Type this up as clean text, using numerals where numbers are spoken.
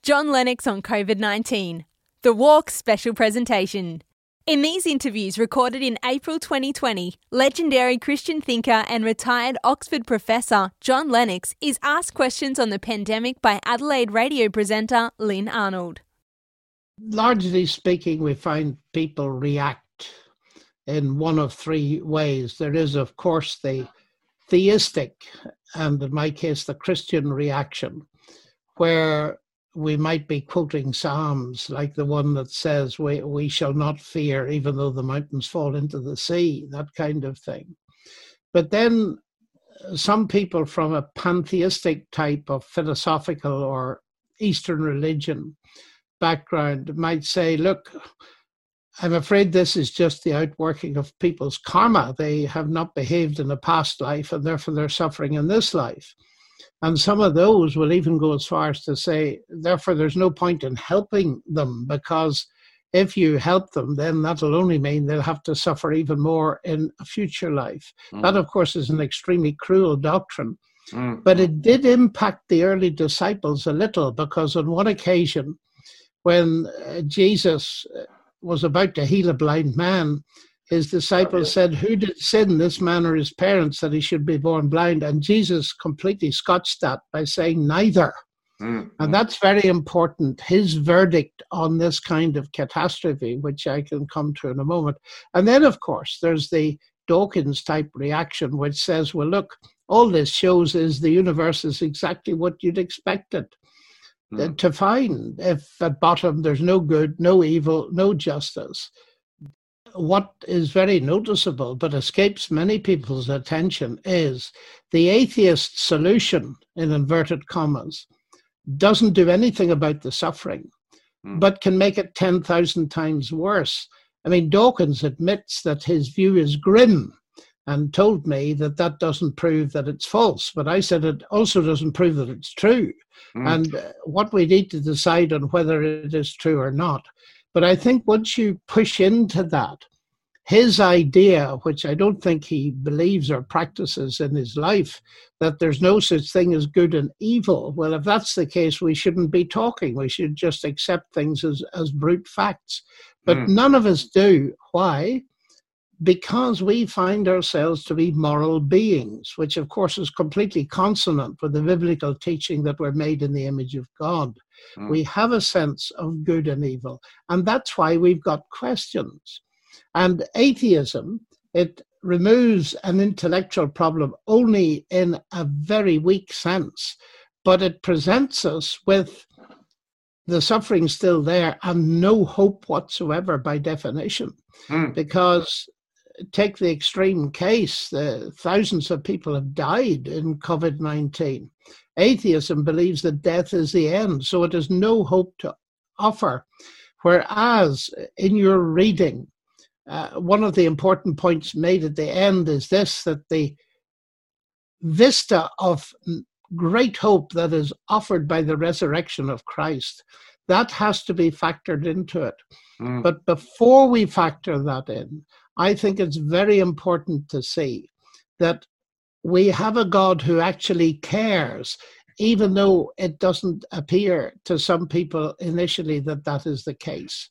John Lennox on COVID-19, The Walk special presentation. In these interviews recorded in April 2020, legendary Christian thinker and retired Oxford professor John Lennox is asked questions on the pandemic by Adelaide radio presenter Lynn Arnold. Largely speaking, we find people react in one of three ways. There is, of course, the theistic, and in my case, the Christian reaction, where we might be quoting Psalms like the one that says, we shall not fear even though the mountains fall into the sea, that kind of thing. But then some people from a pantheistic type of philosophical or Eastern religion background might say, look, I'm afraid this is just the outworking of people's karma. They have not behaved in a past life and therefore they're suffering in this life. And some of those will even go as far as to say, therefore, there's no point in helping them, because if you help them, then that'll only mean they'll have to suffer even more in a future life. That, of course, is an extremely cruel doctrine. But it did impact the early disciples a little, because on one occasion, when Jesus was about to heal a blind man, his disciples said, who did sin, this man or his parents, that he should be born blind? And Jesus completely scotched that by saying neither. And that's very important, his verdict on this kind of catastrophe, which I can come to in a moment. And then, of course, there's the Dawkins type reaction, which says, well, look, all this shows is the universe is exactly what you'd expect it to find. If at bottom there's no good, no evil, no justice. What is very noticeable but escapes many people's attention is the atheist solution, in inverted commas, doesn't do anything about the suffering, but can make it 10,000 times worse. I mean, Dawkins admits that his view is grim and told me that that doesn't prove that it's false. But I said it also doesn't prove that it's true. And what we need to decide on whether it is true or not. But I think once you push into that, his idea, which I don't think he believes or practices in his life, that there's no such thing as good and evil. Well, if that's the case, we shouldn't be talking. We should just accept things as brute facts. But none of us do. Why? Because we find ourselves to be moral beings, which of course is completely consonant with the biblical teaching that we're made in the image of God. We have a sense of good and evil, and that's why we've got questions. And atheism, it removes an intellectual problem only in a very weak sense, but it presents us with the suffering still there and no hope whatsoever by definition. Because take the extreme case, thousands of people have died in COVID-19. Atheism believes that death is the end, so it has no hope to offer. Whereas in your reading, one of the important points made at the end is this, that the vista of great hope that is offered by the resurrection of Christ, that has to be factored into it. But before we factor that in, I think it's very important to see that we have a God who actually cares, even though it doesn't appear to some people initially that that is the case.